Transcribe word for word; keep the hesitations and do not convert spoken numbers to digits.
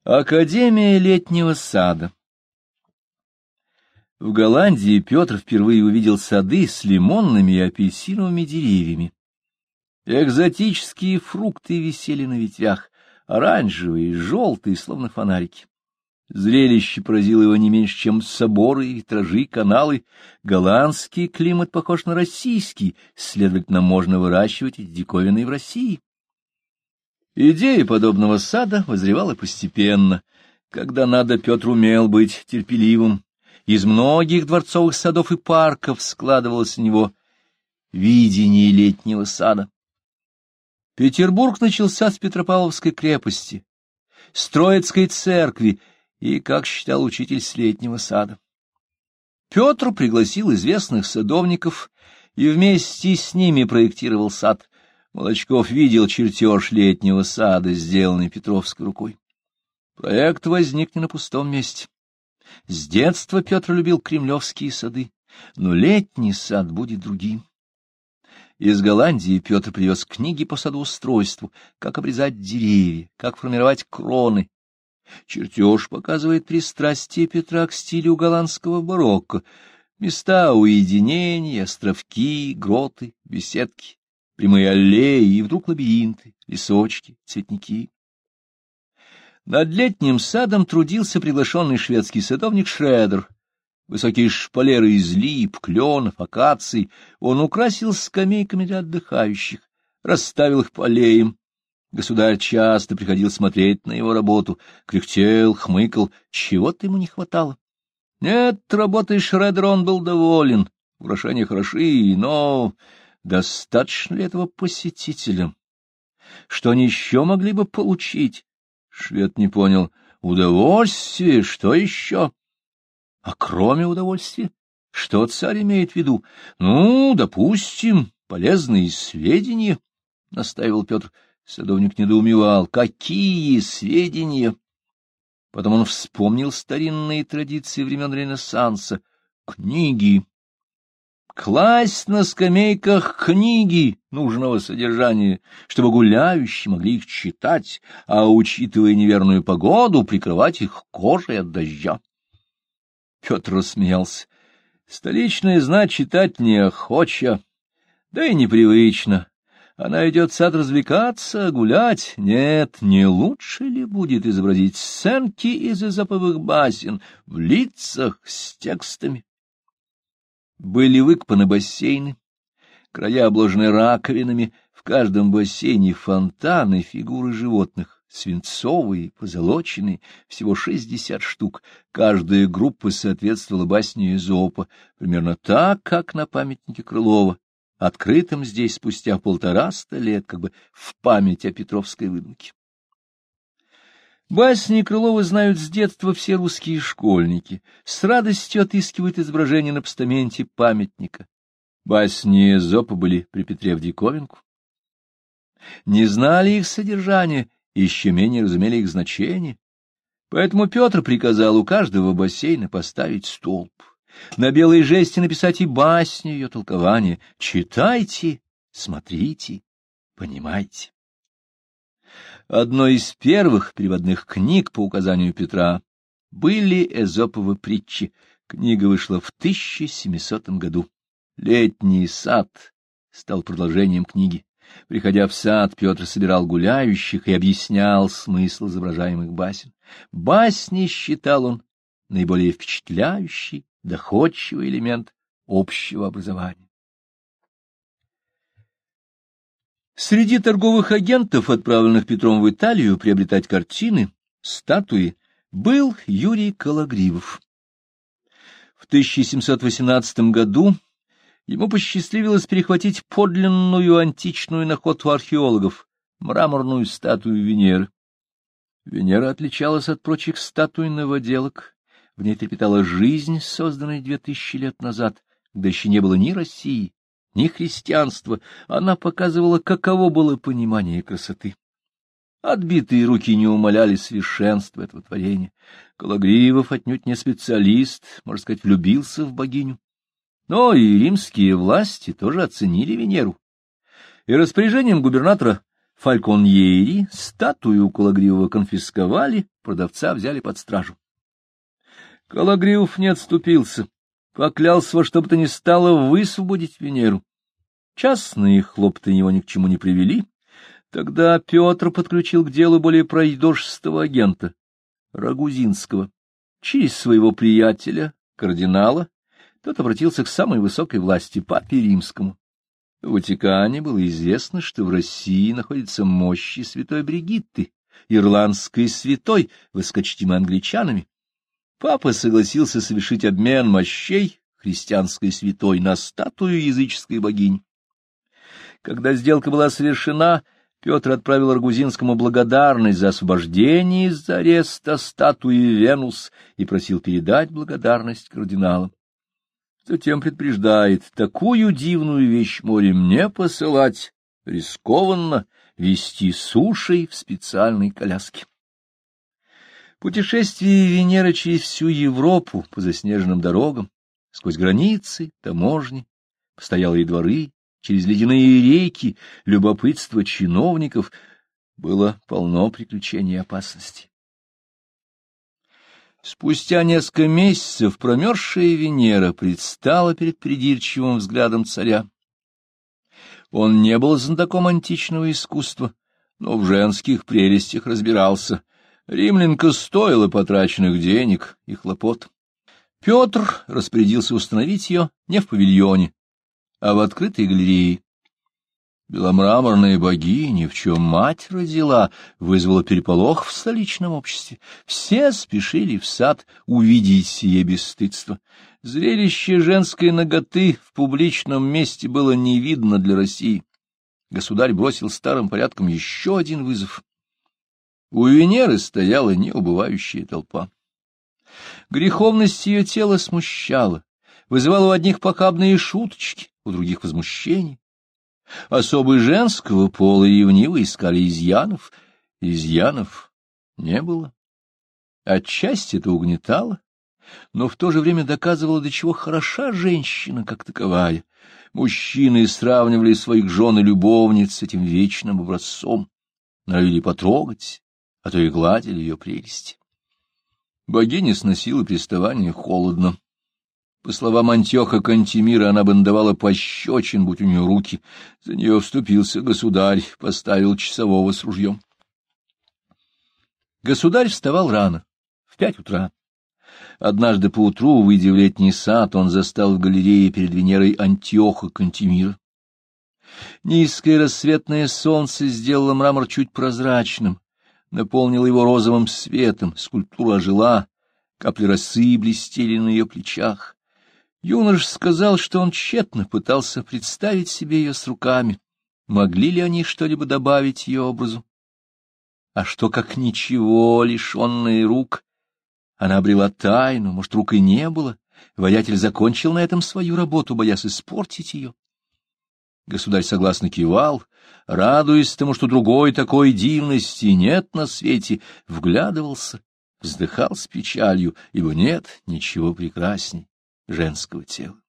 Академия летнего сада. В Голландии Петр впервые увидел сады с лимонными и апельсиновыми деревьями. Экзотические фрукты висели на ветвях, оранжевые, желтые, словно фонарики. Зрелище поразило его не меньше, чем соборы, витражи, каналы. Голландский климат похож на российский, следовательно, можно выращивать эти диковины в России. Идея подобного сада возревала постепенно. Когда надо, Петр умел быть терпеливым. Из многих дворцовых садов и парков складывалось у него видение летнего сада. Петербург начался с Петропавловской крепости, с Троицкой церкви и, как считал учитель, с летнего сада. Петр пригласил известных садовников и вместе с ними проектировал сад. Молочков видел чертеж летнего сада, сделанный Петровской рукой. Проект возник не на пустом месте. С детства Петр любил кремлевские сады, но летний сад будет другим. Из Голландии Петр привез книги по садоустройству, как обрезать деревья, как формировать кроны. Чертеж показывает пристрастие Петра к стилю голландского барокко, места уединения, островки, гроты, беседки, прямые аллеи и вдруг лабиринты, лесочки, цветники. Над летним садом трудился приглашенный шведский садовник Шредер. Высокие шпалеры из лип, кленов, акаций он украсил скамейками для отдыхающих, расставил их по аллеям. Государь часто приходил смотреть на его работу, кряхтел, хмыкал, чего-то ему не хватало. Нет, работой Шредера он был доволен, украшения хороши, но достаточно ли этого посетителям? Что они еще могли бы получить? Швед не понял. Удовольствие? Что еще? А кроме удовольствия, что царь имеет в виду? Ну, допустим, полезные сведения, — настаивал Петр. Садовник недоумевал. Какие сведения? Потом он вспомнил старинные традиции времен Ренессанса. Книги. Класть на скамейках книги нужного содержания, чтобы гуляющие могли их читать, а, учитывая неверную погоду, прикрывать их кожей от дождя. Петр рассмеялся. Столичная знать читать неохоча, да и непривычно. Она идет в сад развлекаться, гулять. Нет, не лучше ли будет изобразить сценки из эзоповых басен в лицах с текстами? Были выкопаны бассейны, края обложены раковинами, в каждом бассейне фонтаны, фигуры животных, свинцовые, позолоченные, всего шестьдесят штук. Каждая группа соответствовала басне Эзопа, примерно так, как на памятнике Крылова, открытым здесь спустя полтораста лет, как бы в память о петровской выдумке. Басни Крылова знают с детства все русские школьники, с радостью отыскивают изображения на постаменте памятника. Басни Эзопа были при Петре в диковинку. Не знали их содержания, еще менее разумели их значение. Поэтому Петр приказал у каждого бассейна поставить столб, на белой жести написать и басню ее толкование. Читайте, смотрите, понимайте. Одной из первых переводных книг по указанию Петра были Эзоповы притчи. Книга вышла в тысяча семисотом году. «Летний сад» стал продолжением книги. Приходя в сад, Петр собирал гуляющих и объяснял смысл изображаемых басен. Басни считал он наиболее впечатляющий, доходчивый элемент общего образования. Среди торговых агентов, отправленных Петром в Италию приобретать картины, статуи, был Юрий Кологривов. В тысяча семьсот восемнадцатом году ему посчастливилось перехватить подлинную античную находку археологов — мраморную статую Венеры. Венера отличалась от прочих статуй новоделок. В ней трепетала жизнь, созданная две тысячи лет назад, когда еще не было ни России, ни христианства. Она показывала, каково было понимание красоты. Отбитые руки не умаляли совершенства этого творения. Кологривов отнюдь не специалист, можно сказать, влюбился в богиню. Но и римские власти тоже оценили Венеру. И распоряжением губернатора Фальконьери статую Кологривова конфисковали, продавца взяли под стражу. Кологривов не отступился, поклялся во что бы то ни стало высвободить Венеру. Частные хлопоты его ни к чему не привели. Тогда Петр подключил к делу более пройдошистого агента, Рагузинского. Через своего приятеля, кардинала, тот обратился к самой высокой власти, папе Римскому. В Ватикане было известно, что в России находятся мощи святой Бригитты, ирландской святой, высокочтимой англичанами. Папа согласился совершить обмен мощей христианской святой на статую языческой богини. Когда сделка была совершена, Петр отправил Рагузинскому благодарность за освобождение из ареста статуи Венус и просил передать благодарность кардиналам. Затем предупреждает: такую дивную вещь морем не посылать, рискованно везти сушей в специальной коляске. Путешествие Венеры через всю Европу по заснеженным дорогам, сквозь границы, таможни, постоялые дворы, через ледяные реки, любопытство чиновников было полно приключений и опасностей. Спустя несколько месяцев промерзшая Венера предстала перед придирчивым взглядом царя. Он не был знатоком античного искусства, но в женских прелестях разбирался. Римлянка стоила потраченных денег и хлопот. Петр распорядился установить ее не в павильоне, а в открытой галерее. Беломраморная богиня, в чем мать родила, вызвала переполох в столичном обществе. Все спешили в сад увидеть сие бесстыдство. Зрелище женской наготы в публичном месте было не видно для России. Государь бросил старым порядком еще один вызов. У Венеры стояла неубывающая толпа. Греховность ее тела смущала, вызывала у одних похабные шуточки, у других возмущение. Особы женского пола ревниво искали изъянов, изъянов не было. Отчасти это угнетало, но в то же время доказывало, до чего хороша женщина как таковая. Мужчины сравнивали своих жен и любовниц с этим вечным образцом, норовили потрогать, а то и гладили ее прелести. Богиня сносила приставание холодно. По словам Антиоха Кантемира, она бы надавала пощечин, будь у нее руки. За нее вступился государь, поставил часового с ружьем. Государь вставал рано, в пять утра. Однажды поутру, выйдя в летний сад, он застал в галерее перед Венерой Антиоха Кантемира. Низкое рассветное солнце сделало мрамор чуть прозрачным, наполнило его розовым светом, скульптура ожила, капли росы блестели на ее плечах. Юнош сказал, что он тщетно пытался представить себе ее с руками, могли ли они что-либо добавить ее образу. А что, как ничего, лишенная рук, она обрела тайну, может, рук и не было, воятель закончил на этом свою работу, боясь испортить ее. Государь согласно кивал, радуясь тому, что другой такой дивности нет на свете, вглядывался, вздыхал с печалью, ибо нет ничего прекрасней женского тела.